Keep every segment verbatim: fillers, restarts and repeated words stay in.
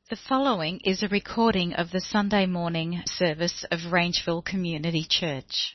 The following is a recording of the Sunday morning service of Rangeville Community Church.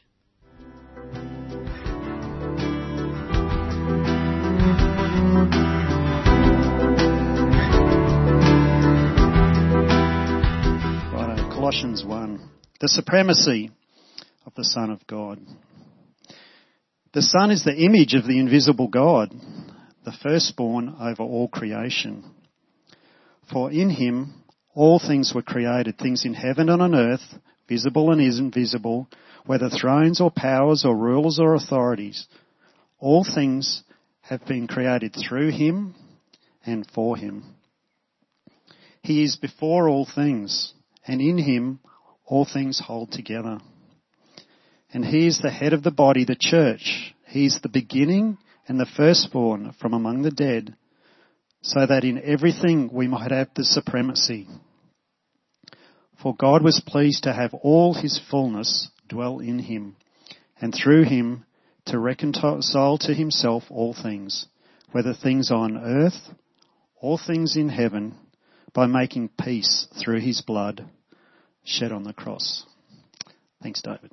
Right, Colossians one. The supremacy of the Son of God. The Son is the image of the invisible God, the firstborn over all creation. For in him all things were created, things in heaven and on earth, visible and invisible, whether thrones or powers or rulers or authorities. All things have been created through him and for him. He is before all things, and in him all things hold together. And he is the head of the body, the church. He is the beginning and the firstborn from among the dead, so that in everything we might have the supremacy. For God was pleased to have all his fullness dwell in him, and through him to reconcile to himself all things, whether things on earth or things in heaven, by making peace through his blood shed on the cross. Thanks, David.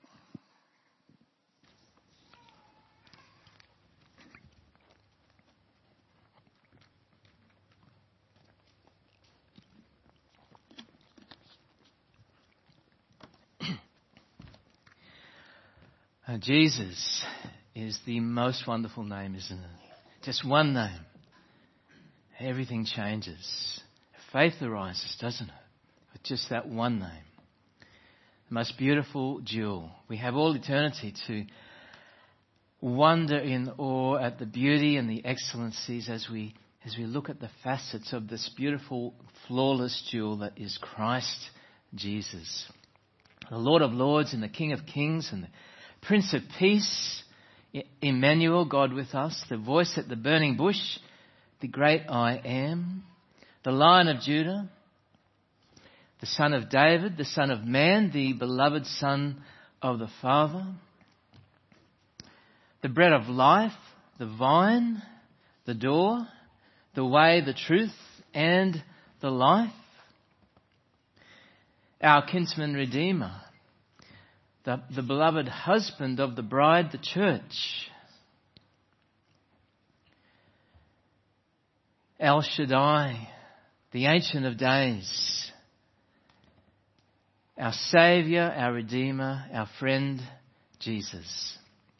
Uh, Jesus is the most wonderful name, isn't it? Just one name. Everything changes. Faith arises, doesn't it? With just that one name. The most beautiful jewel. We have all eternity to wonder in awe at the beauty and the excellencies as we as we look at the facets of this beautiful, flawless jewel that is Christ Jesus. The Lord of Lords and the King of Kings and the Prince of Peace, Emmanuel, God with us, the voice at the burning bush, the great I am, the Lion of Judah, the Son of David, the Son of Man, the beloved Son of the Father, the bread of life, the vine, the door, the way, the truth, and the life, our kinsman redeemer, The, the beloved husband of the bride, the church. El Shaddai, the Ancient of Days. Our Saviour, our Redeemer, our friend, Jesus.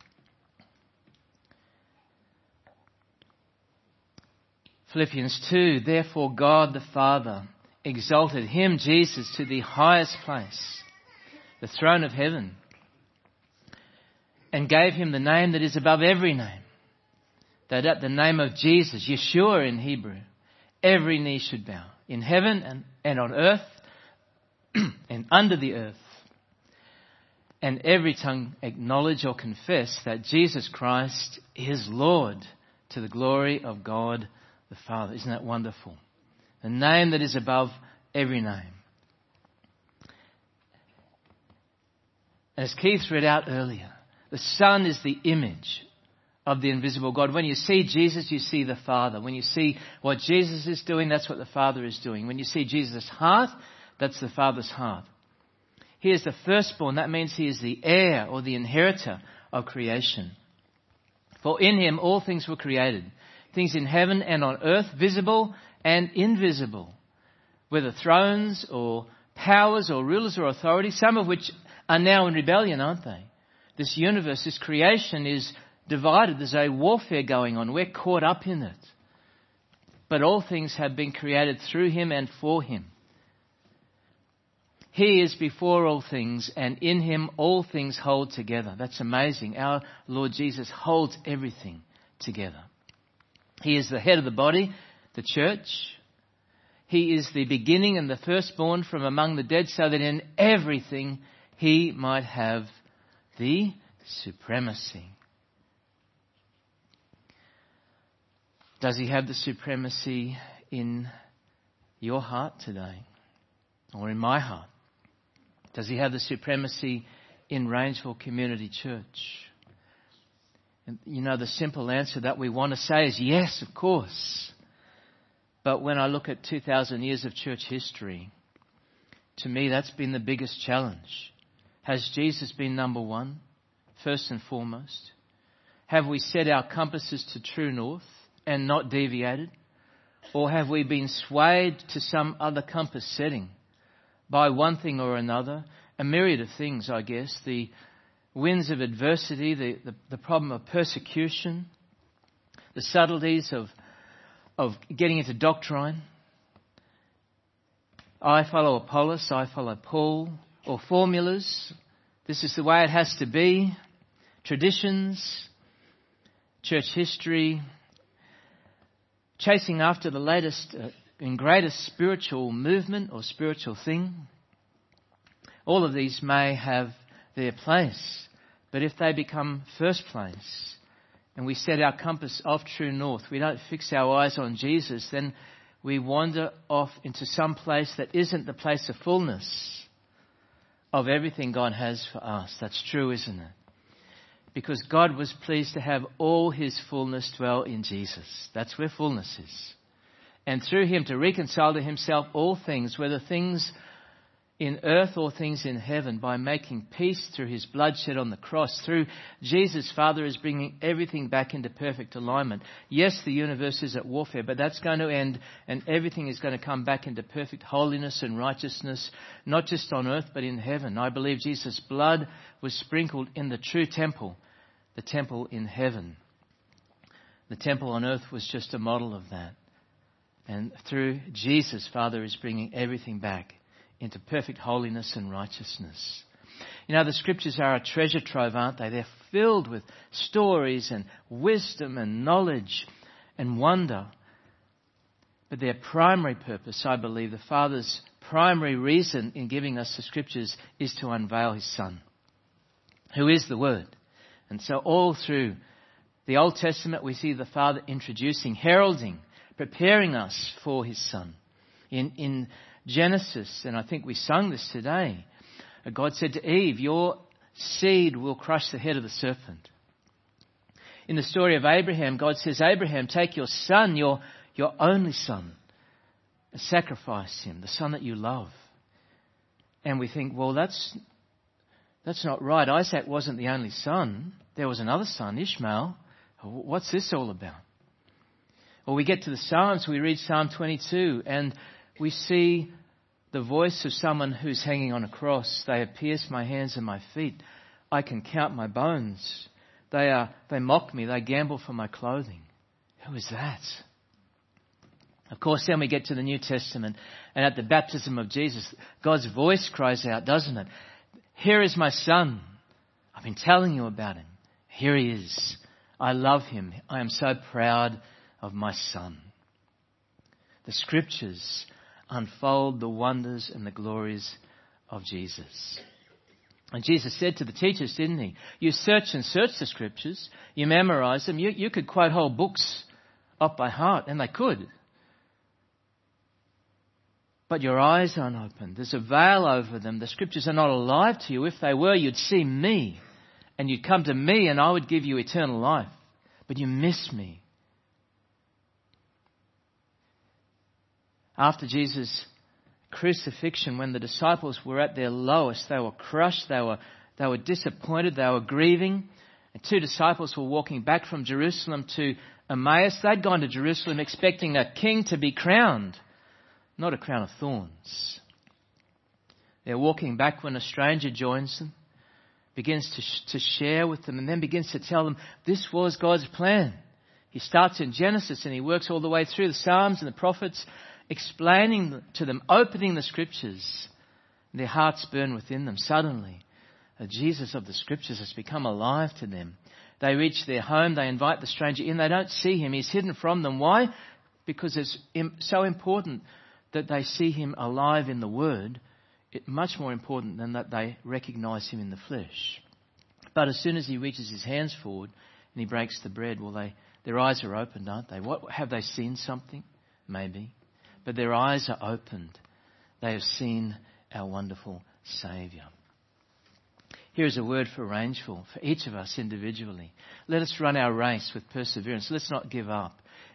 Philippians two, therefore God the Father exalted him, Jesus, to the highest place, the throne of heaven, and gave him the name that is above every name, that at the name of Jesus, Yeshua in Hebrew, every knee should bow, in heaven and, and on earth and under the earth, and every tongue acknowledge or confess that Jesus Christ is Lord, to the glory of God the Father. Isn't that wonderful? The name that is above every name. As Keith read out earlier, the Son is the image of the invisible God. When you see Jesus, you see the Father. When you see what Jesus is doing, that's what the Father is doing. When you see Jesus' heart, that's the Father's heart. He is the firstborn. That means he is the heir or the inheritor of creation. For in him all things were created, things in heaven and on earth, visible and invisible, whether thrones or powers or rulers or authorities, some of which are now in rebellion, aren't they? This universe, this creation is divided. There's a warfare going on. We're caught up in it. But all things have been created through him and for him. He is before all things, and in him all things hold together. That's amazing. Our Lord Jesus holds everything together. He is the head of the body, the church. He is the beginning and the firstborn from among the dead, so that in everything he might have the supremacy. Does he have the supremacy in your heart today? Or in my heart? Does he have the supremacy in Rangeville Community Church? And you know, the simple answer that we want to say is yes, of course. But when I look at two thousand years of church history, to me that's been the biggest challenge. Has Jesus been number one, first and foremost? Have we set our compasses to true north and not deviated? Or have we been swayed to some other compass setting by one thing or another? A myriad of things, I guess. The winds of adversity, the, the, the problem of persecution, the subtleties of, of getting into doctrine. I follow Apollos, I follow Paul, or formulas. This is the way it has to be. Traditions, church history, chasing after the latest uh, and greatest spiritual movement or spiritual thing. All of these may have their place, but if they become first place and we set our compass off true north, we don't fix our eyes on Jesus, then we wander off into some place that isn't the place of fullness of everything God has for us. That's true, isn't it? Because God was pleased to have all his fullness dwell in Jesus. That's where fullness is. And through him to reconcile to himself all things, whether things in earth or things in heaven, by making peace through his blood shed on the cross. Through Jesus, Father is bringing everything back into perfect alignment. Yes, the universe is at warfare, but that's going to end and everything is going to come back into perfect holiness and righteousness, not just on earth, but in heaven. I believe Jesus' blood was sprinkled in the true temple, the temple in heaven. The temple on earth was just a model of that. And through Jesus, Father is bringing everything back into perfect holiness and righteousness. You know, the scriptures are a treasure trove, aren't they? They're filled with stories and wisdom and knowledge and wonder. But their primary purpose, I believe, the Father's primary reason in giving us the scriptures is to unveil his Son, who is the Word. And so all through the Old Testament, we see the Father introducing, heralding, preparing us for his Son. In, in Genesis, and I think we sung this today, God said to Eve, your seed will crush the head of the serpent. In the story of Abraham, God says, Abraham, take your son, your, your only son, and sacrifice him, the son that you love. And we think, well, that's, that's not right. Isaac wasn't the only son. There was another son, Ishmael. What's this all about? Or we get to the Psalms, we read Psalm twenty-two, and we see the voice of someone who's hanging on a cross. They have pierced my hands and my feet. I can count my bones. They are, they mock me. They gamble for my clothing. Who is that? Of course, then we get to the New Testament, and at the baptism of Jesus, God's voice cries out, doesn't it? Here is my son. I've been telling you about him. Here he is. I love him. I am so proud of my son. The scriptures unfold the wonders and the glories of Jesus. And Jesus said to the teachers, didn't he? You search and search the scriptures. You memorize them. You, you could quote whole books off by heart, and they could. But your eyes aren't open. There's a veil over them. The scriptures are not alive to you. If they were, you'd see me. And you'd come to me and I would give you eternal life. But you miss me. After Jesus' crucifixion, when the disciples were at their lowest, they were crushed, they were, they were disappointed, they were grieving. And two disciples were walking back from Jerusalem to Emmaus. They'd gone to Jerusalem expecting a king to be crowned, not a crown of thorns. They're walking back when a stranger joins them, begins to, sh- to share with them, and then begins to tell them this was God's plan. He starts in Genesis and he works all the way through the Psalms and the prophets, explaining to them, opening the scriptures. Their hearts burn within them. Suddenly, the Jesus of the scriptures has become alive to them. They reach their home. They invite the stranger in. They don't see him. He's hidden from them. Why? Because it's so important that they see him alive in the Word. It's much more important than that they recognize him in the flesh. But as soon as he reaches his hands forward and he breaks the bread, well, they, their eyes are opened, aren't they? What, have they seen something? Maybe. But their eyes are opened. They have seen our wonderful Saviour. Here is a word for Rangeville, for each of us individually. Let us run our race with perseverance. Let's not give up.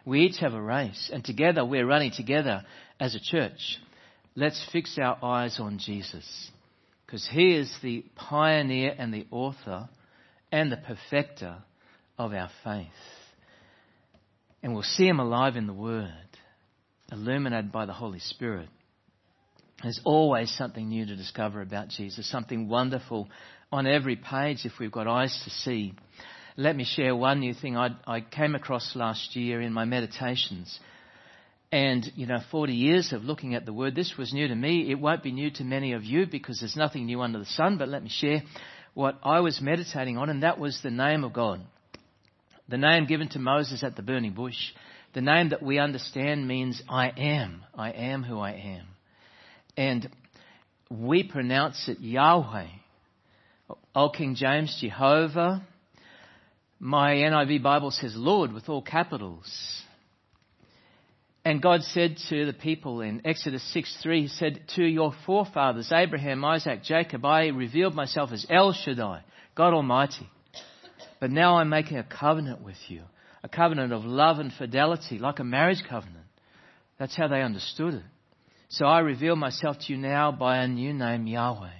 We each have a race, and together we're running together as a church. Let's fix our eyes on Jesus, because he is the pioneer and the author and the perfecter of our faith. And we'll see him alive in the Word, illuminated by the Holy Spirit. There's always something new to discover about Jesus, something wonderful on every page if we've got eyes to see. Let me share one new thing I, I came across last year in my meditations. And, you know, forty years of looking at the Word, this was new to me. It won't be new to many of you because there's nothing new under the sun, but let me share what I was meditating on, and that was the name of God. The name given to Moses at the burning bush. The name that we understand means I am. I am who I am. And we pronounce it Yahweh. Old King James, Jehovah. My N I V Bible says Lord with all capitals. And God said to the people in Exodus six three, he said, to your forefathers, Abraham, Isaac, Jacob, I revealed myself as El Shaddai, God Almighty. But now I'm making a covenant with you, a covenant of love and fidelity, like a marriage covenant. That's how they understood it. So I reveal myself to you now by a new name, Yahweh.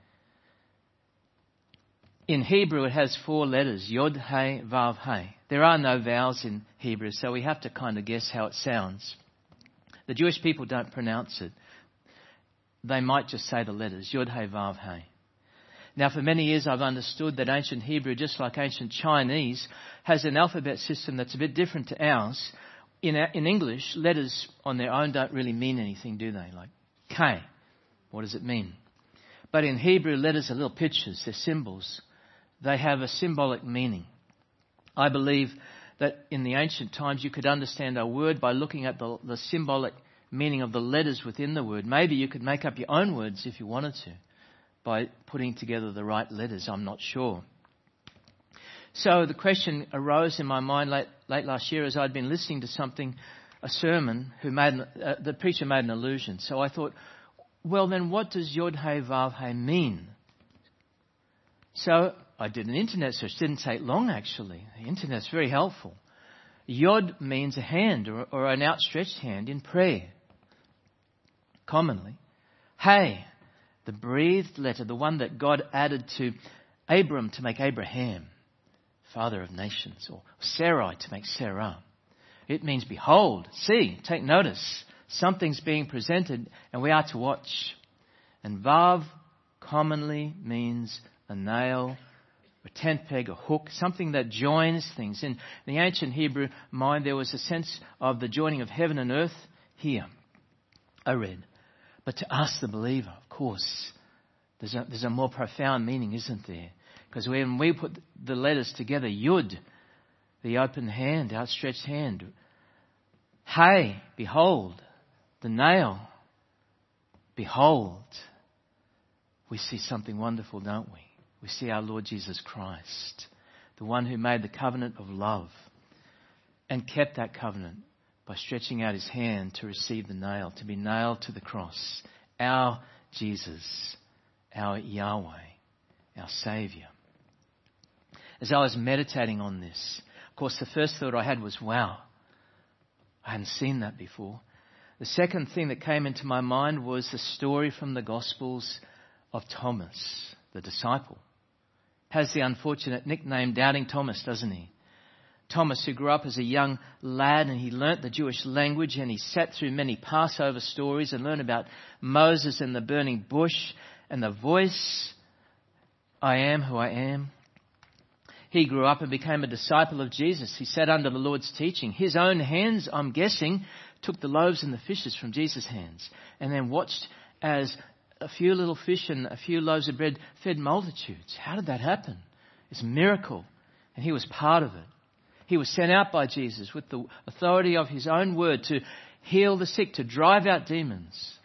In Hebrew, it has four letters, Yod, He, Vav, He. There are no vowels in Hebrew, so we have to kind of guess how it sounds. The Jewish people don't pronounce it. They might just say the letters, Yod, He, Vav, He. Now, for many years, I've understood that ancient Hebrew, just like ancient Chinese, has an alphabet system that's a bit different to ours. In, in English, letters on their own don't really mean anything, do they? Like K, what does it mean? But in Hebrew, letters are little pictures, they're symbols. They have a symbolic meaning. I believe that in the ancient times you could understand a word by looking at the, the symbolic meaning of the letters within the word. Maybe you could make up your own words if you wanted to by putting together the right letters. I'm not sure. So the question arose in my mind late, late last year as I'd been listening to something, a sermon, who made uh, the preacher made an allusion. So I thought, well then what does Yod He Vav He mean? So I did an internet search. Didn't take long actually. The internet's very helpful. Yod means a hand or, or an outstretched hand in prayer. Commonly. He, the breathed letter, the one that God added to Abram to make Abraham, father of nations, or Sarai to make Sarah. It means behold, see, take notice. Something's being presented and we are to watch. And Vav commonly means a nail, a tent peg, a hook, something that joins things. In the ancient Hebrew mind, there was a sense of the joining of heaven and earth here, I read. But to us, the believer, of course, there's a, there's a more profound meaning, isn't there? Because when we put the letters together, Yud, the open hand, outstretched hand. Hey, behold, the nail, behold. We see something wonderful, don't we? We see our Lord Jesus Christ, the one who made the covenant of love and kept that covenant by stretching out his hand to receive the nail, to be nailed to the cross. Our Jesus, our Yahweh, our Saviour. As I was meditating on this, of course, the first thought I had was, wow, I hadn't seen that before. The second thing that came into my mind was the story from the Gospels of Thomas, the disciple. Has the unfortunate nickname Doubting Thomas, doesn't he? Thomas, who grew up as a young lad and he learnt the Jewish language and he sat through many Passover stories and learned about Moses and the burning bush and the voice, I am who I am. He grew up and became a disciple of Jesus. He sat under the Lord's teaching. His own hands, I'm guessing, took the loaves and the fishes from Jesus' hands and then watched as a few little fish and a few loaves of bread fed multitudes. How did that happen? It's a miracle. And he was part of it. He was sent out by Jesus with the authority of his own word to heal the sick, to drive out demons.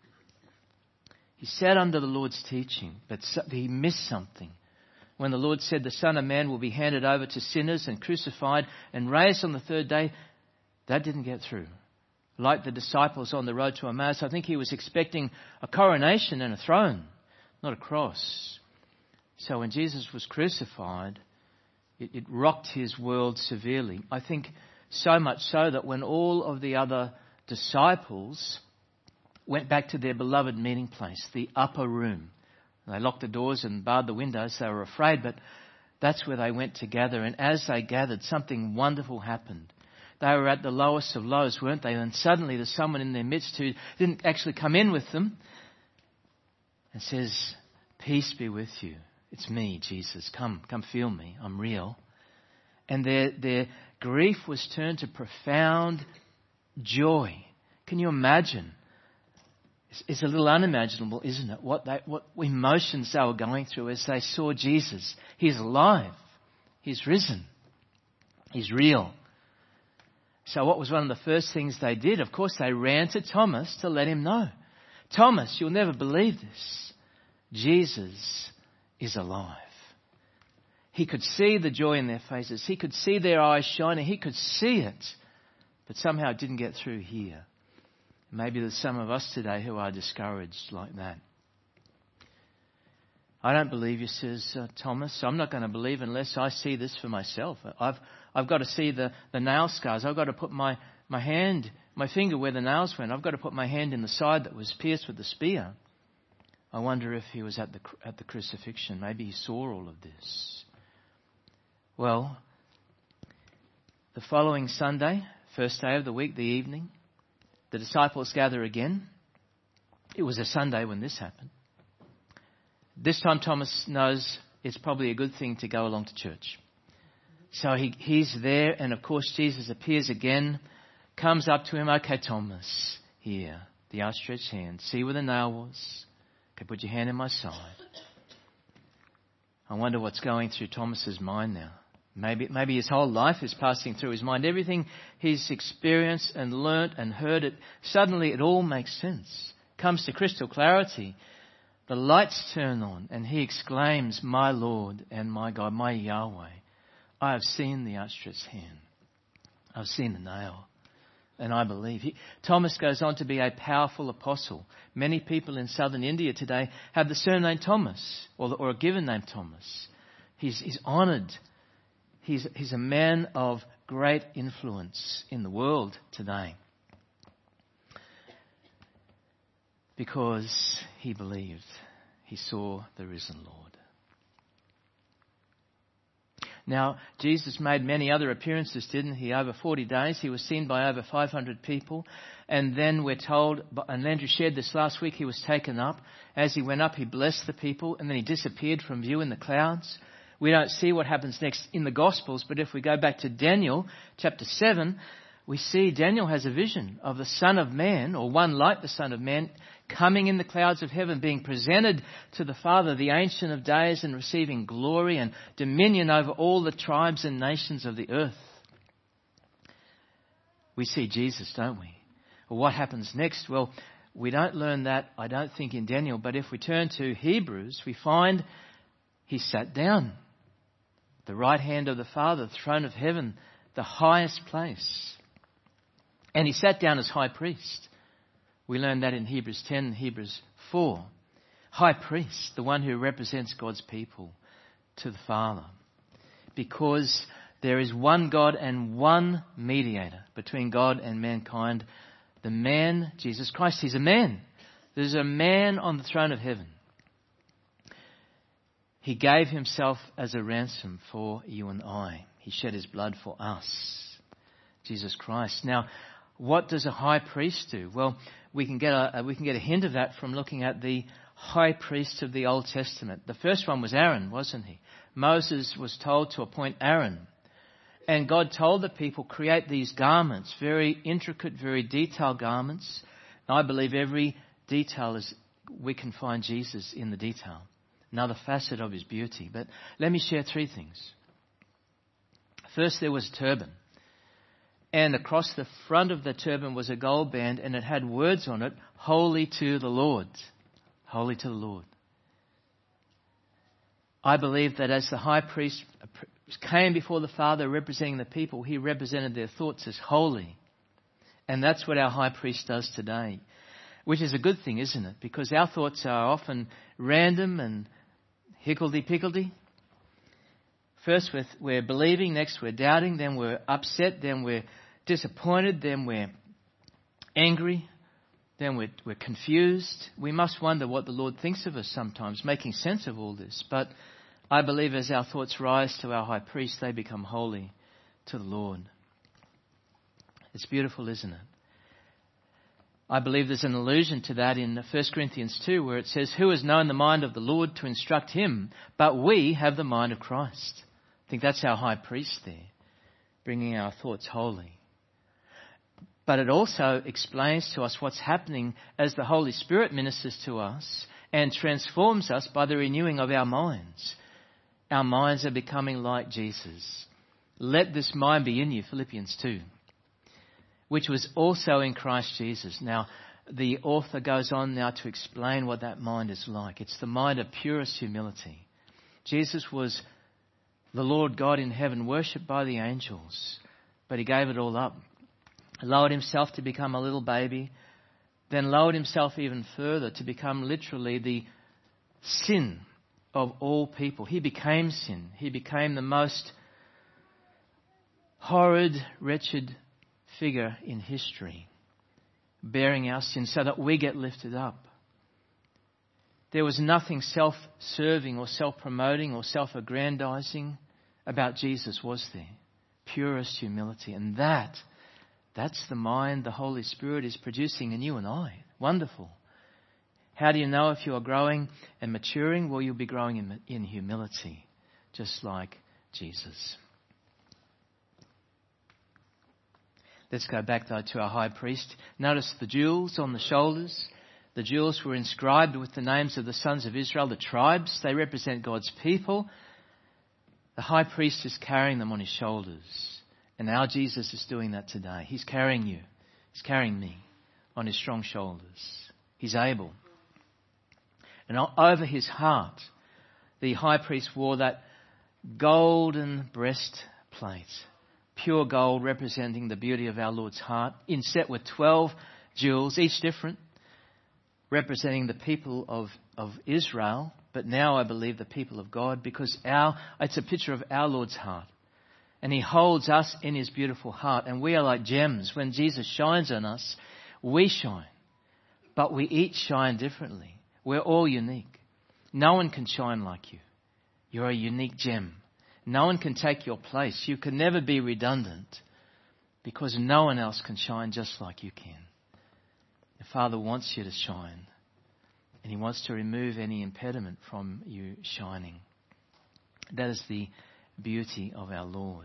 He sat under the Lord's teaching, but he missed something. When the Lord said the Son of Man will be handed over to sinners and crucified and raised on the third day, that didn't get through. Like the disciples on the road to Emmaus, I think he was expecting a coronation and a throne, not a cross. So when Jesus was crucified, it, it rocked his world severely. I think So much so that when all of the other disciples went back to their beloved meeting place, the upper room, they locked the doors and barred the windows. They were afraid, but that's where they went to gather. And as they gathered, something wonderful happened. They were at the lowest of lows, weren't they? And suddenly there's someone in their midst who didn't actually come in with them and says, "Peace be with you. It's me, Jesus. Come, come feel me. I'm real." And their, their grief was turned to profound joy. Can you imagine? It's, it's a little unimaginable, isn't it? What, they, what emotions they were going through as they saw Jesus. He's alive. He's risen. He's real. So what was one of the first things they did? Of course, they ran to Thomas to let him know. "Thomas, you'll never believe this. Jesus is alive." He could see the joy in their faces. He could see their eyes shining. He could see it. But somehow it didn't get through here. Maybe there's some of us today who are discouraged like that. "I don't believe you," says uh, Thomas. "I'm not going to believe unless I see this for myself. I've I've got to see the, the nail scars. I've got to put my, my hand, my finger where the nails went. I've got to put my hand in the side that was pierced with the spear." I wonder if he was at the at the crucifixion. Maybe he saw all of this. Well, the following Sunday, first day of the week, the evening, the disciples gather again. It was a Sunday when this happened. This time Thomas knows it's probably a good thing to go along to church. So he, he's there, and of course Jesus appears again, comes up to him. "Okay, Thomas, here, the outstretched hand. See where the nail was? Okay, put your hand in my side." I wonder what's going through Thomas's mind now. Maybe, maybe his whole life is passing through his mind. Everything he's experienced and learnt and heard, it suddenly it all makes sense. Comes to crystal clarity. The lights turn on, and he exclaims, "My Lord and my God, my Yahweh. I have seen the outstretched hand. I've seen the nail, and I believe." He, Thomas goes on to be a powerful apostle. Many people in southern India today have the surname Thomas, or, or a given name Thomas. He's, he's honoured. He's, he's a man of great influence in the world today because he believed. He saw the risen Lord. Now, Jesus made many other appearances, didn't he? Over forty days, he was seen by over five hundred people. And then we're told, and Andrew shared this last week, he was taken up. As he went up, he blessed the people, and then he disappeared from view in the clouds. We don't see what happens next in the Gospels, but if we go back to Daniel chapter seven, we see Daniel has a vision of the Son of Man, or one like the Son of Man, coming in the clouds of heaven, being presented to the Father, the Ancient of Days, and receiving glory and dominion over all the tribes and nations of the earth. We see Jesus, don't we? Well, what happens next? Well, we don't learn that, I don't think, in Daniel, but if we turn to Hebrews, we find he sat down. The right hand of the Father, the throne of heaven, the highest place. And he sat down as high priest. We learn that in Hebrews ten and Hebrews four. High priest, the one who represents God's people to the Father. Because there is one God and one mediator between God and mankind. The man, Jesus Christ. He's a man. There's a man on the throne of heaven. He gave himself as a ransom for you and I. He shed his blood for us. Jesus Christ. Now, what does a high priest do? Well, we can get a, we can get a hint of that from looking at the high priests of the Old Testament. The first one was Aaron, wasn't he? Moses was told to appoint Aaron. And God told the people, create these garments, very intricate, very detailed garments. And I believe every detail is, we can find Jesus in the detail. Another facet of his beauty. But let me share three things. First, there was a turban. And across the front of the turban was a gold band, and it had words on it, Holy to the Lord. Holy to the Lord. I believe that as the high priest came before the Father representing the people, he represented their thoughts as holy. And that's what our high priest does today. Which is a good thing, isn't it? Because our thoughts are often random and higgledy-piggledy. First we're, we're believing, next we're doubting, then we're upset, then we're disappointed, then we're angry, then we're, we're confused. We must wonder what the Lord thinks of us sometimes, making sense of all this. But I believe as our thoughts rise to our high priest, they become holy to the Lord. It's beautiful, isn't it? I believe there's an allusion to that in First Corinthians two, where it says, "Who has known the mind of the Lord to instruct him? But we have the mind of Christ." I think that's our high priest there, bringing our thoughts holy. But it also explains to us what's happening as the Holy Spirit ministers to us and transforms us by the renewing of our minds. Our minds are becoming like Jesus. "Let this mind be in you," Philippians two. "Which was also in Christ Jesus." Now, the author goes on now to explain what that mind is like. It's the mind of purest humility. Jesus was the Lord God in heaven, worshipped by the angels, but he gave it all up. Lowered himself to become a little baby, then lowered himself even further to become literally the sin of all people. He became sin. He became the most horrid, wretched figure in history, bearing our sins so that we get lifted up. There was nothing self-serving or self-promoting or self-aggrandizing about Jesus, was there? Purest humility. And that, that's the mind the Holy Spirit is producing in you and I. Wonderful. How do you know if you are growing and maturing? Well, you'll be growing in, in humility, just like Jesus. Let's go back, though, to our high priest. Notice the jewels on the shoulders. The jewels were inscribed with the names of the sons of Israel, the tribes. They represent God's people. The high priest is carrying them on his shoulders. And our Jesus is doing that today. He's carrying you. He's carrying me on his strong shoulders. He's able. And over his heart, the high priest wore that golden breastplate. Pure gold representing the beauty of our Lord's heart, inset with twelve jewels, each different, representing the people of, of Israel, but now I believe the people of God, because our it's a picture of our Lord's heart. And he holds us in his beautiful heart, and we are like gems. When Jesus shines on us, we shine, but we each shine differently. We're all unique. No one can shine like you. You're a unique gem. No one can take your place. You can never be redundant because no one else can shine just like you can. The Father wants you to shine, and he wants to remove any impediment from you shining. That is the beauty of our Lord.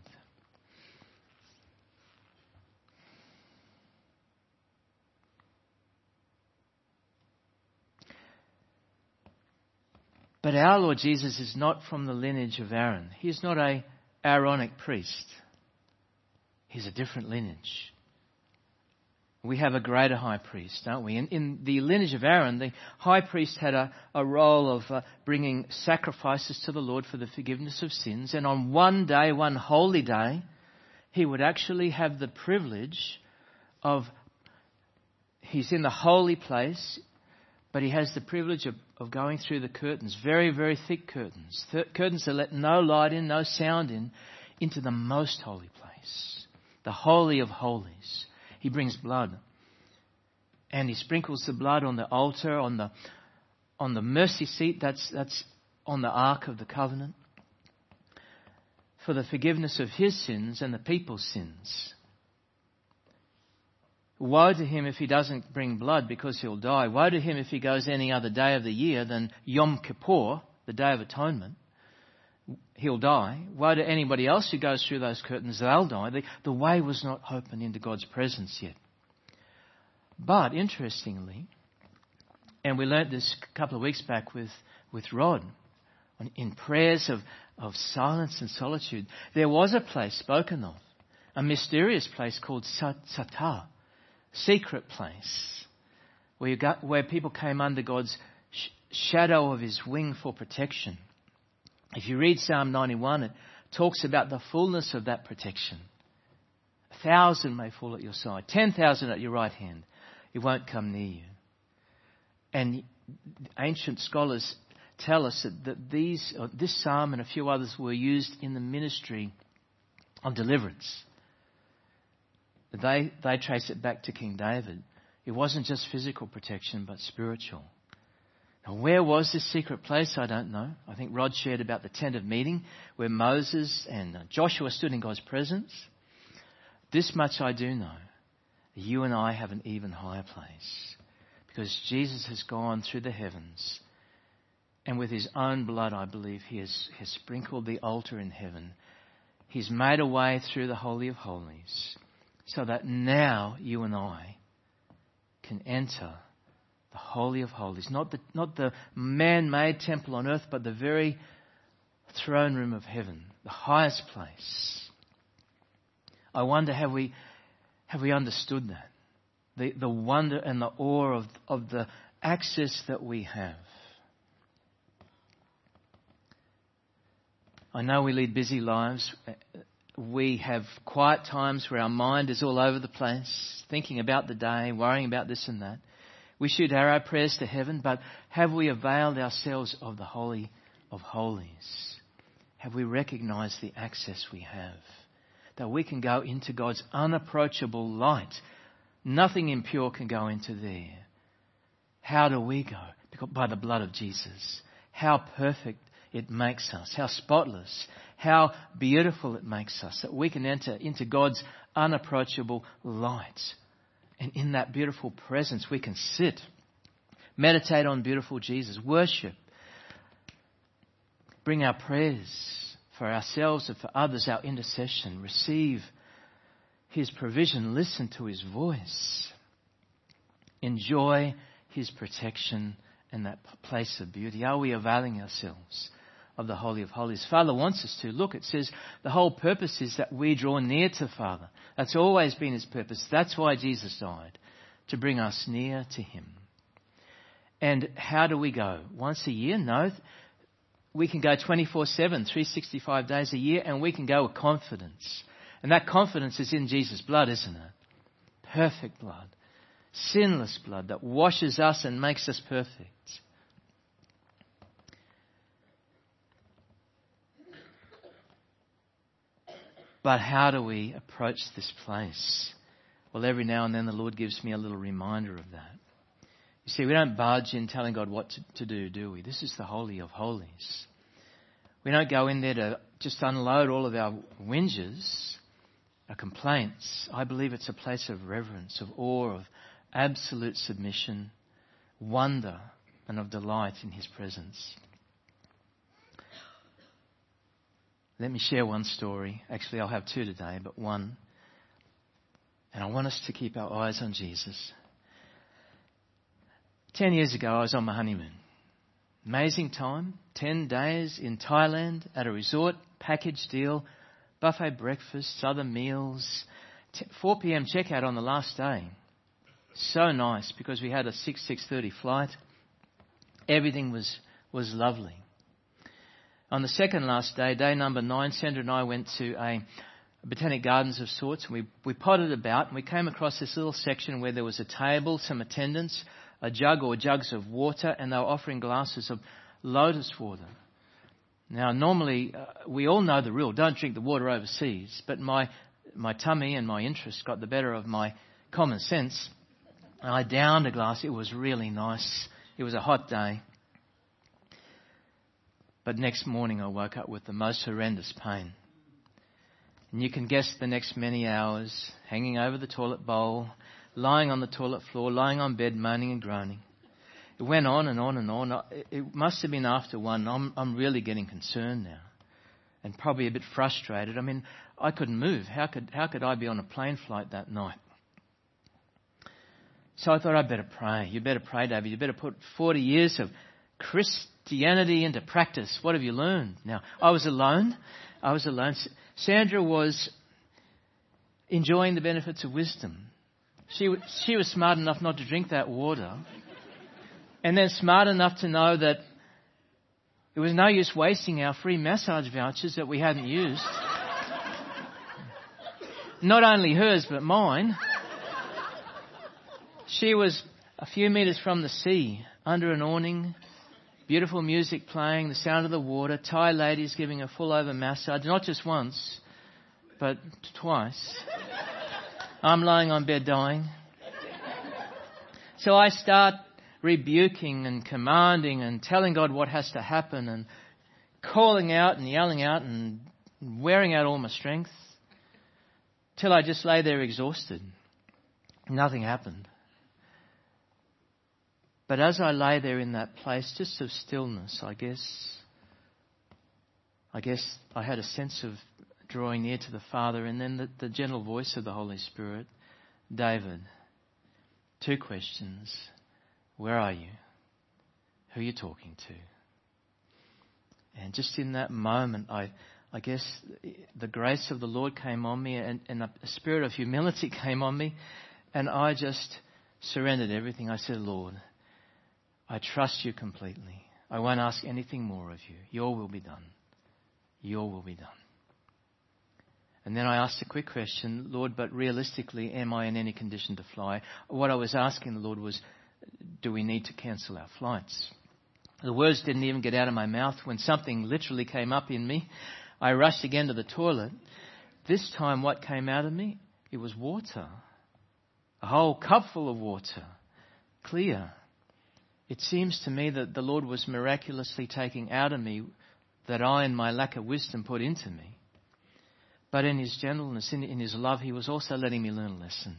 But our Lord Jesus is not from the lineage of Aaron. He is not a Aaronic priest. He's a different lineage. We have a greater high priest, don't we? In, in the lineage of Aaron, the high priest had a, a role of uh, bringing sacrifices to the Lord for the forgiveness of sins. And on one day, one holy day, he would actually have the privilege of, he's in the holy place, but he has the privilege of, of going through the curtains, very, very thick curtains, th- curtains that let no light in, no sound in, into the most holy place, the Holy of Holies. He brings blood, and he sprinkles the blood on the altar, on the on the mercy seat. That's that's on the Ark of the Covenant, for the forgiveness of his sins and the people's sins. Woe to him if he doesn't bring blood, because he'll die. Woe to him if he goes any other day of the year than Yom Kippur, the Day of Atonement. He'll die. Woe to anybody else who goes through those curtains, they'll die. The, the way was not open into God's presence yet. But interestingly, and we learnt this a couple of weeks back with, with Rod, in prayers of, of silence and solitude, there was a place spoken of, a mysterious place called Satah, secret place, where, you got, where people came under God's sh- shadow of his wing for protection. If you read Psalm ninety-one, it talks about the fullness of that protection. A thousand may fall at your side, ten thousand at your right hand. It won't come near you. And ancient scholars tell us that, that these, uh, this psalm and a few others were used in the ministry of deliverance. They, they trace it back to King David. It wasn't just physical protection, but spiritual. Now, where was this secret place? I don't know. I think Rod shared about the tent of meeting where Moses and Joshua stood in God's presence. This much I do know. You and I have an even higher place because Jesus has gone through the heavens, and with his own blood, I believe, he has, has sprinkled the altar in heaven. He's made a way through the Holy of Holies so that now you and I can enter the Holy of Holies. Not the, not the man-made temple on earth, but the very throne room of heaven, the highest place. I wonder, have we, have we understood that? The, the wonder and the awe of, of the access that we have. I know we lead busy lives. We have quiet times where our mind is all over the place, thinking about the day, worrying about this and that. We shoot arrow prayers to heaven, but have we availed ourselves of the Holy of Holies? Have we recognized the access we have? That we can go into God's unapproachable light. Nothing impure can go into there. How do we go? Because by the blood of Jesus. How perfect it makes us. How spotless. How beautiful it makes us. That we can enter into God's unapproachable light. And in that beautiful presence we can sit. Meditate on beautiful Jesus. Worship. Bring our prayers for ourselves and for others, our intercession. Receive his provision. Listen to his voice. Enjoy his protection and that place of beauty. Are we availing ourselves of the Holy of Holies? Father wants us to. Look, it says the whole purpose is that we draw near to Father. That's always been his purpose. That's why Jesus died, to bring us near to him. And how do we go? Once a year? No. We can go twenty-four seven, three hundred sixty-five days a year, and we can go with confidence. And that confidence is in Jesus' blood, isn't it? Perfect blood. Sinless blood that washes us and makes us perfect. But how do we approach this place? Well, every now and then the Lord gives me a little reminder of that. You see, we don't barge in telling God what to, to do, do we? This is the Holy of Holies. We don't go in there to just unload all of our whinges, our complaints. I believe it's a place of reverence, of awe, of absolute submission, wonder, and of delight in his presence. Let me share one story. Actually, I'll have two today, but one. And I want us to keep our eyes on Jesus. Ten years ago, I was on my honeymoon. Amazing time. Ten days in Thailand at a resort, package deal, buffet breakfast, other meals. four p.m. checkout on the last day. So nice because we had a six, six thirty flight. Everything was, was lovely. On the second last day, day number nine, Sandra and I went to a botanic gardens of sorts. And we, we potted about and we came across this little section where there was a table, some attendants, a jug or jugs of water, and they were offering glasses of lotus water. Now, normally, uh, we all know the rule, don't drink the water overseas, but my my tummy and my interest got the better of my common sense. And I downed a glass. It was really nice. It was a hot day. But next morning I woke up with the most horrendous pain. And you can guess the next many hours, hanging over the toilet bowl, lying on the toilet floor, lying on bed, moaning and groaning. It went on and on and on. It must have been after one. I'm, I'm really getting concerned now. And probably a bit frustrated. I mean, I couldn't move. How could, how could I be on a plane flight that night? So I thought I'd better pray. You better pray, David. You better put forty years of Christianity into practice. What have you learned? Now, I was alone. I was alone. Sandra was enjoying the benefits of wisdom. She, she was smart enough not to drink that water. And then smart enough to know that it was no use wasting our free massage vouchers that we hadn't used. Not only hers, but mine. She was a few metres from the sea, under an awning, beautiful music playing, the sound of the water, Thai ladies giving a full over massage, not just once, but twice. I'm lying on bed dying. So I start rebuking and commanding and telling God what has to happen and calling out and yelling out and wearing out all my strength till I just lay there exhausted. Nothing happened. But as I lay there in that place just of stillness, I guess, I guess I had a sense of drawing near to the Father, and then the, the gentle voice of the Holy Spirit. David, two questions. Where are you? Who are you talking to? And just in that moment, I, I guess the grace of the Lord came on me, and, and a spirit of humility came on me, and I just surrendered everything. I said, Lord, I trust you completely. I won't ask anything more of you. Your will be done. Your will be done. And then I asked a quick question, Lord, but realistically, am I in any condition to fly? What I was asking the Lord was, do we need to cancel our flights? The words didn't even get out of my mouth when something literally came up in me. I rushed again to the toilet. This time what came out of me? It was water. A whole cup full of water. Clear. It seems to me that the Lord was miraculously taking out of me that I, in my lack of wisdom, put into me. But in His gentleness, in, in His love, He was also letting me learn a lesson.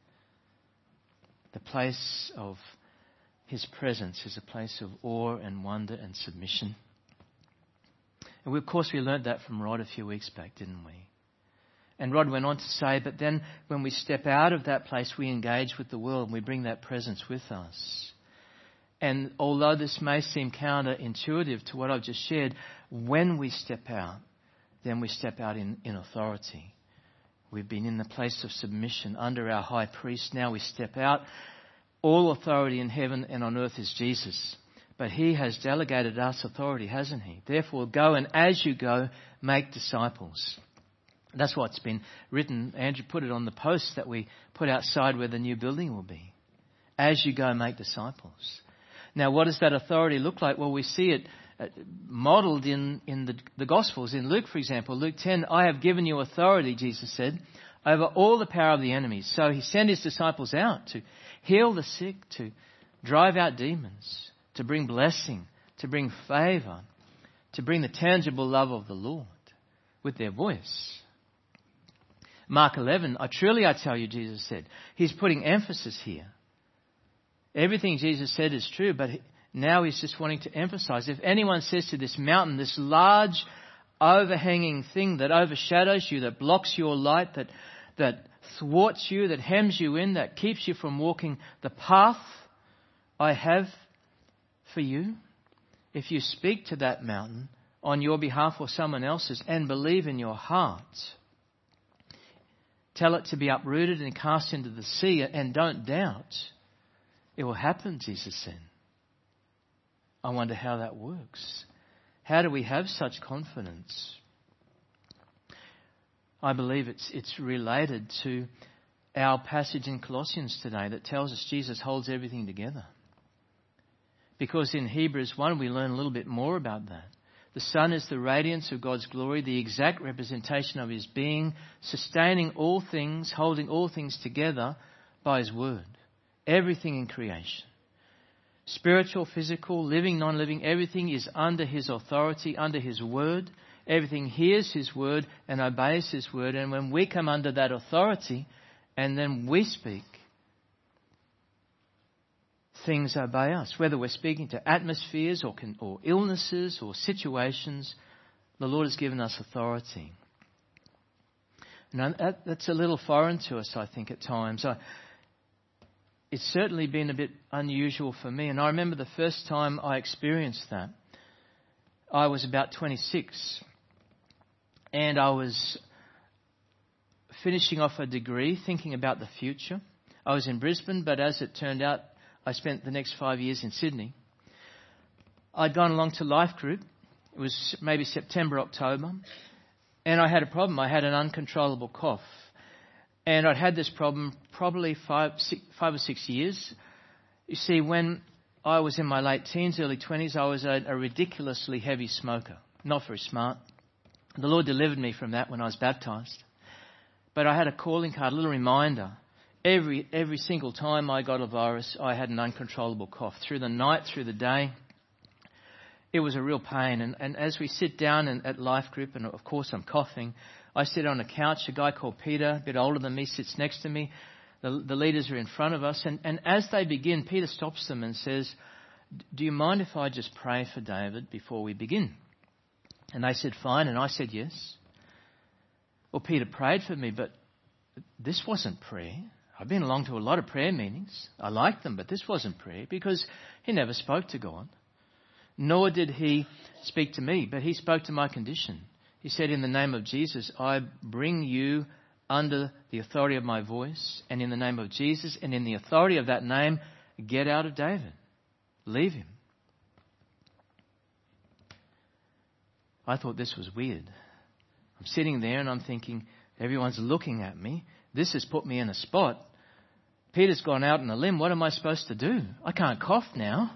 The place of His presence is a place of awe and wonder and submission. And we, of course, we learned that from Rod a few weeks back, didn't we? And Rod went on to say, but then when we step out of that place, we engage with the world and we bring that presence with us. And although this may seem counterintuitive to what I've just shared, when we step out, then we step out in, in authority. We've been in the place of submission under our high priest. Now we step out. All authority in heaven and on earth is Jesus. But He has delegated us authority, hasn't He? Therefore, go, and as you go, make disciples. That's what's been written. Andrew put it on the post that we put outside where the new building will be. As you go, make disciples. Now, what does that authority look like? Well, we see it modelled in, in the, the Gospels. In Luke, for example, Luke ten, I have given you authority, Jesus said, over all the power of the enemy. So He sent His disciples out to heal the sick, to drive out demons, to bring blessing, to bring favour, to bring the tangible love of the Lord with their voice. Mark eleven, I truly I tell you, Jesus said. He's putting emphasis here. Everything Jesus said is true, but now He's just wanting to emphasize. If anyone says to this mountain, this large overhanging thing that overshadows you, that blocks your light, that that thwarts you, that hems you in, that keeps you from walking the path I have for you, if you speak to that mountain on your behalf or someone else's and believe in your heart, tell it to be uprooted and cast into the sea and don't doubt, it will happen, Jesus said. I wonder how that works. How do we have such confidence? I believe it's it's related to our passage in Colossians today that tells us Jesus holds everything together. Because in Hebrews one we learn a little bit more about that. The Son is the radiance of God's glory, the exact representation of His being, sustaining all things, holding all things together by His word. Everything in creation. Spiritual, physical, living, non-living, everything is under His authority, under His word. Everything hears His word and obeys His word. And when we come under that authority and then we speak, things obey us. Whether we're speaking to atmospheres or, can, or illnesses or situations, the Lord has given us authority. Now, that, that's a little foreign to us, I think, at times. I, it's certainly been a bit unusual for me. And I remember the first time I experienced that, I was about twenty-six. And I was finishing off a degree, thinking about the future. I was in Brisbane, but as it turned out, I spent the next five years in Sydney. I'd gone along to Life Group. It was maybe September, October. And I had a problem. I had an uncontrollable cough. And I'd had this problem probably five, six, five or six years. You see, when I was in my late teens, early twenties, I was a, a ridiculously heavy smoker. Not very smart. The Lord delivered me from that when I was baptised. But I had a calling card, a little reminder. Every every single time I got a virus, I had an uncontrollable cough. Through the night, through the day, it was a real pain. And, and as we sit down in, at Life Group, and of course I'm coughing, I sit on a couch. A guy called Peter, a bit older than me, sits next to me. The, the leaders are in front of us. And, and as they begin, Peter stops them and says, do you mind if I just pray for David before we begin? And they said, fine. And I said, yes. Well, Peter prayed for me, but this wasn't prayer. I've been along to a lot of prayer meetings. I like them, but this wasn't prayer because he never spoke to God. Nor did he speak to me, but he spoke to my condition. He said, in the name of Jesus, I bring you under the authority of my voice, and in the name of Jesus, and in the authority of that name, get out of David. Leave him. I thought this was weird. I'm sitting there and I'm thinking, everyone's looking at me. This has put me in a spot. Peter's gone out on a limb. What am I supposed to do? I can't cough now.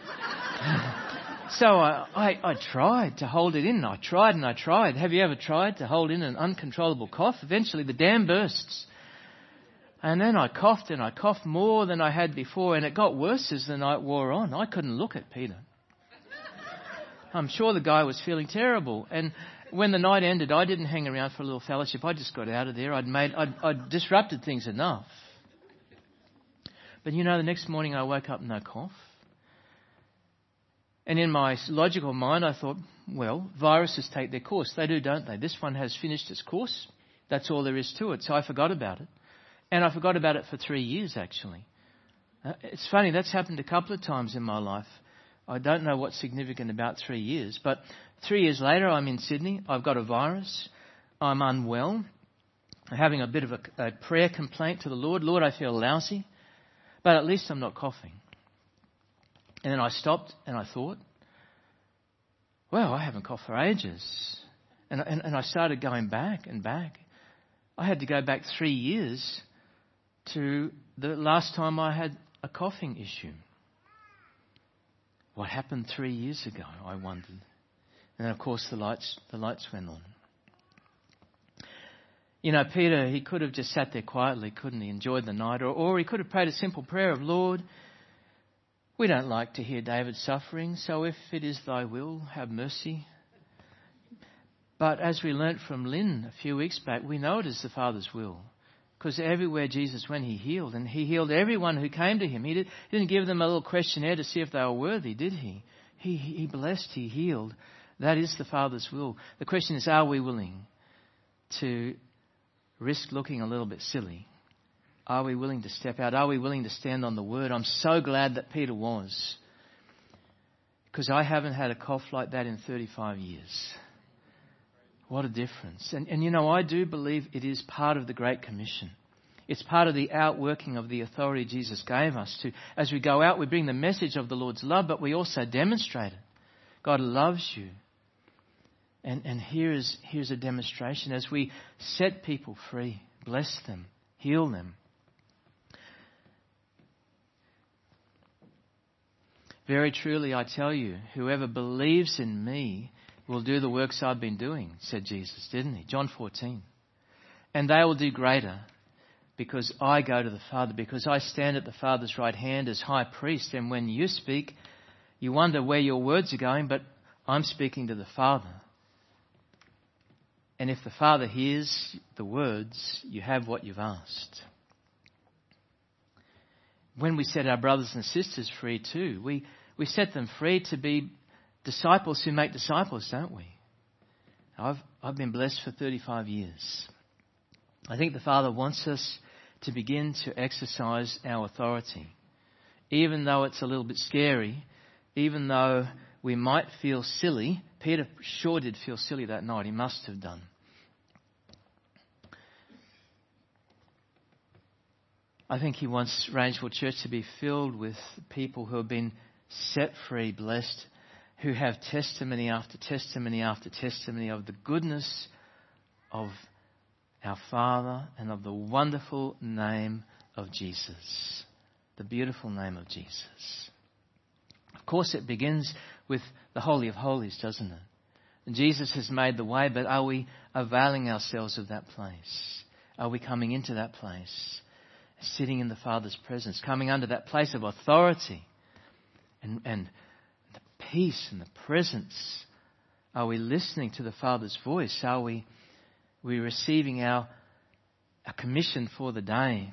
So I, I, I tried to hold it in. I tried and I tried. Have you ever tried to hold in an uncontrollable cough? Eventually the dam bursts. And then I coughed and I coughed more than I had before. And it got worse as the night wore on. I couldn't look at Peter. I'm sure the guy was feeling terrible. And when the night ended, I didn't hang around for a little fellowship. I just got out of there. I'd made, I'd, I'd disrupted things enough. But you know, the next morning I woke up no cough. And in my logical mind, I thought, well, viruses take their course. They do, don't they? This one has finished its course. That's all there is to it. So I forgot about it. And I forgot about it for three years, actually. Uh, it's funny, that's happened a couple of times in my life. I don't know what's significant about three years. But three years later, I'm in Sydney. I've got a virus. I'm unwell. I'm having a bit of a, a prayer complaint to the Lord. Lord, I feel lousy. But at least I'm not coughing. And then I stopped and I thought, well, I haven't coughed for ages. And, and, and I started going back and back. I had to go back three years to the last time I had a coughing issue. What happened three years ago, I wondered. And of course the lights, the lights went on. You know, Peter, he could have just sat there quietly, couldn't he? Enjoyed the night. Or, or he could have prayed a simple prayer of, Lord, we don't like to hear David suffering, so if it is thy will, have mercy. But as we learnt from Lynn a few weeks back, we know it is the Father's will. Because everywhere Jesus went, he healed. And he healed everyone who came to him. He, did, he didn't give them a little questionnaire to see if they were worthy, did he? He, he blessed, he healed. That is the Father's will. The question is, are we willing to risk looking a little bit silly? Are we willing to step out? Are we willing to stand on the word? I'm so glad that Peter was. Because I haven't had a cough like that in thirty-five years. What a difference. And, and you know, I do believe it is part of the Great Commission. It's part of the outworking of the authority Jesus gave us to. As we go out, we bring the message of the Lord's love, but we also demonstrate it. God loves you. And, and here is, here's a demonstration as we set people free, bless them, heal them. Very truly, I tell you, whoever believes in me will do the works I've been doing, said Jesus, didn't he? John fourteen. And they will do greater because I go to the Father, because I stand at the Father's right hand as high priest. And when you speak, you wonder where your words are going, but I'm speaking to the Father. And if the Father hears the words, you have what you've asked. When we set our brothers and sisters free too, we, we set them free to be disciples who make disciples, don't we? I've, I've been blessed for thirty-five years. I think the Father wants us to begin to exercise our authority. Even though it's a little bit scary, even though we might feel silly. Peter sure did feel silly that night. He must have done. I think he wants Rangeville Church to be filled with people who have been set free, blessed, who have testimony after testimony after testimony of the goodness of our Father and of the wonderful name of Jesus. The beautiful name of Jesus. Of course, it begins with the Holy of Holies, doesn't it? And Jesus has made the way, but are we availing ourselves of that place? Are we coming into that place, sitting in the Father's presence, coming under that place of authority and, and the peace and the presence? Are we listening to the Father's voice? Are we, we receiving our, our commission for the day?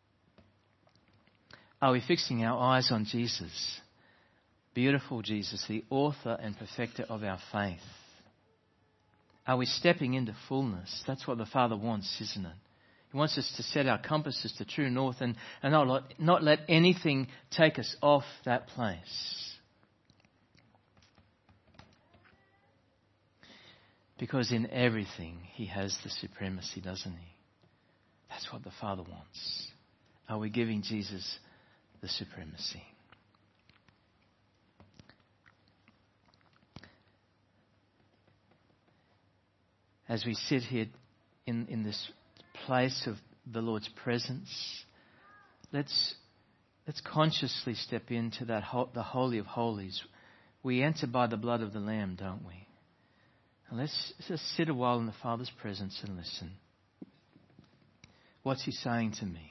Are we fixing our eyes on Jesus? Beautiful Jesus, the author and perfecter of our faith. Are we stepping into fullness? That's what the Father wants, isn't it? He wants us to set our compasses to true north and, and not, let, not let anything take us off that place. Because in everything He has the supremacy, doesn't He? That's what the Father wants. Are we giving Jesus the supremacy? As we sit here in, in this place of the Lord's presence, let's let's consciously step into that ho- the Holy of Holies. We enter by the blood of the Lamb, don't we? And let's just sit a while in the Father's presence and listen. What's He saying to me?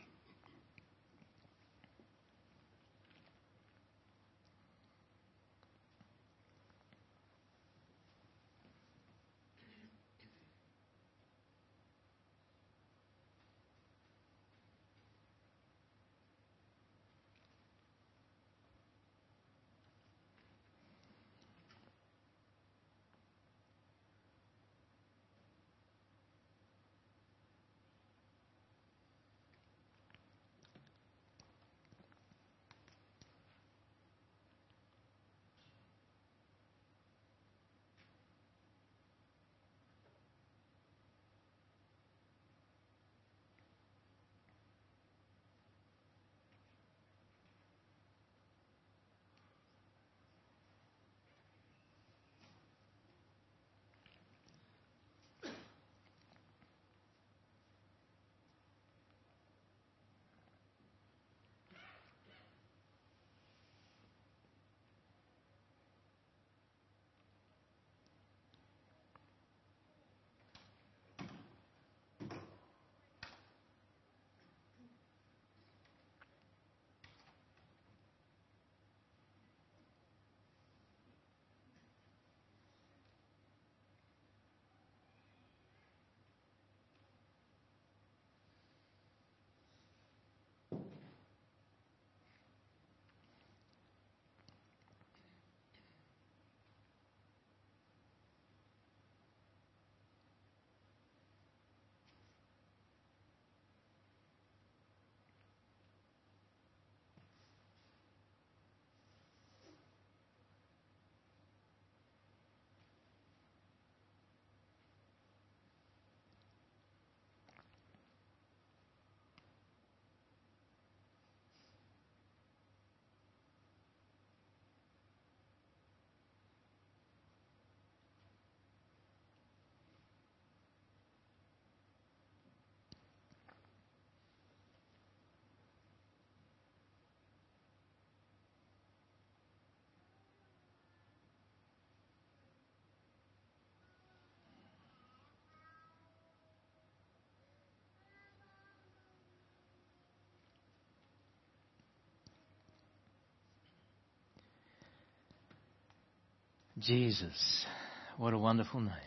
Jesus, what a wonderful name.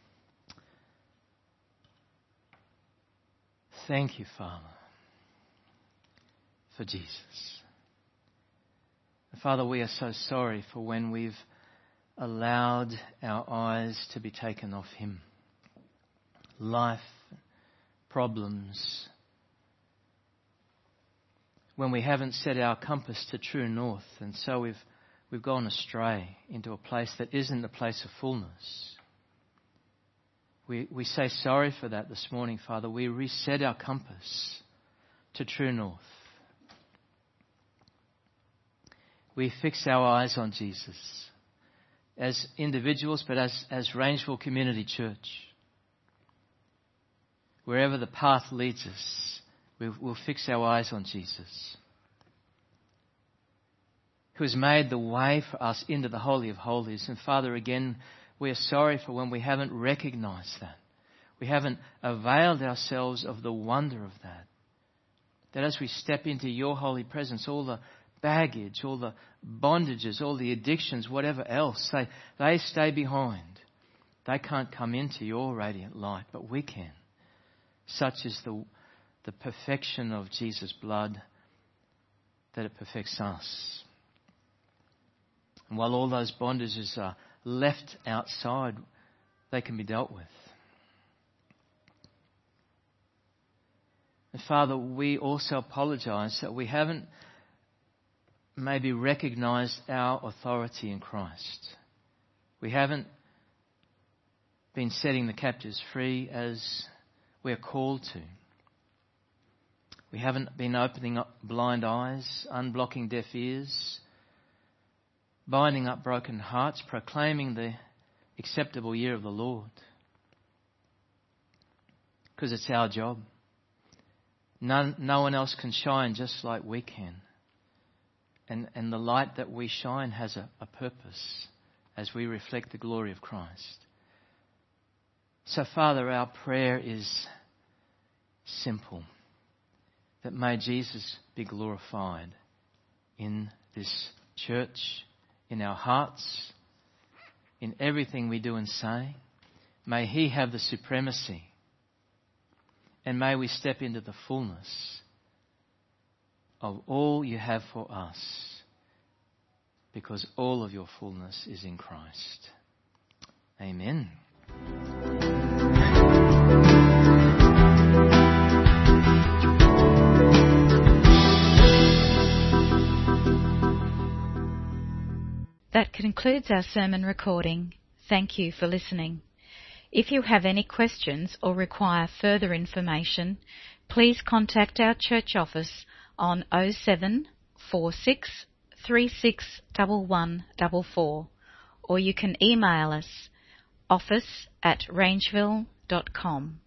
Thank you, Father, for Jesus. Father, we are so sorry for when we've allowed our eyes to be taken off Him. Life, problems, when we haven't set our compass to true north, and so we've we've gone astray into a place that isn't a place of fullness. We we say sorry for that this morning, Father. We reset our compass to true north. We fix our eyes on Jesus as individuals, but as, as Rangeville Community Church. Wherever the path leads us, we'll, we'll fix our eyes on Jesus, who has made the way for us into the Holy of Holies. And Father, again, we are sorry for when we haven't recognized that. We haven't availed ourselves of the wonder of that. That as we step into your holy presence, all the baggage, all the bondages, all the addictions, whatever else, they, they stay behind. They can't come into your radiant light, but we can. Such is the, the perfection of Jesus' blood, that it perfects us. And while all those bondages are left outside, they can be dealt with. And Father, we also apologize that we haven't maybe recognized our authority in Christ. We haven't been setting the captives free as we're called to. We haven't been opening up blind eyes, unblocking deaf ears, binding up broken hearts, proclaiming the acceptable year of the Lord. Because it's our job. None, no one else can shine just like we can. And, and the light that we shine has a, a purpose as we reflect the glory of Christ. So, Father, our prayer is simple. That may Jesus be glorified in this church, in our hearts, in everything we do and say. May He have the supremacy. And may we step into the fullness of all you have for us, because all of your fullness is in Christ. Amen. That concludes our sermon recording. Thank you for listening. If you have any questions or require further information, please contact our church office on oh seven four six three six one one four four, or you can email us office at rangeville dot com.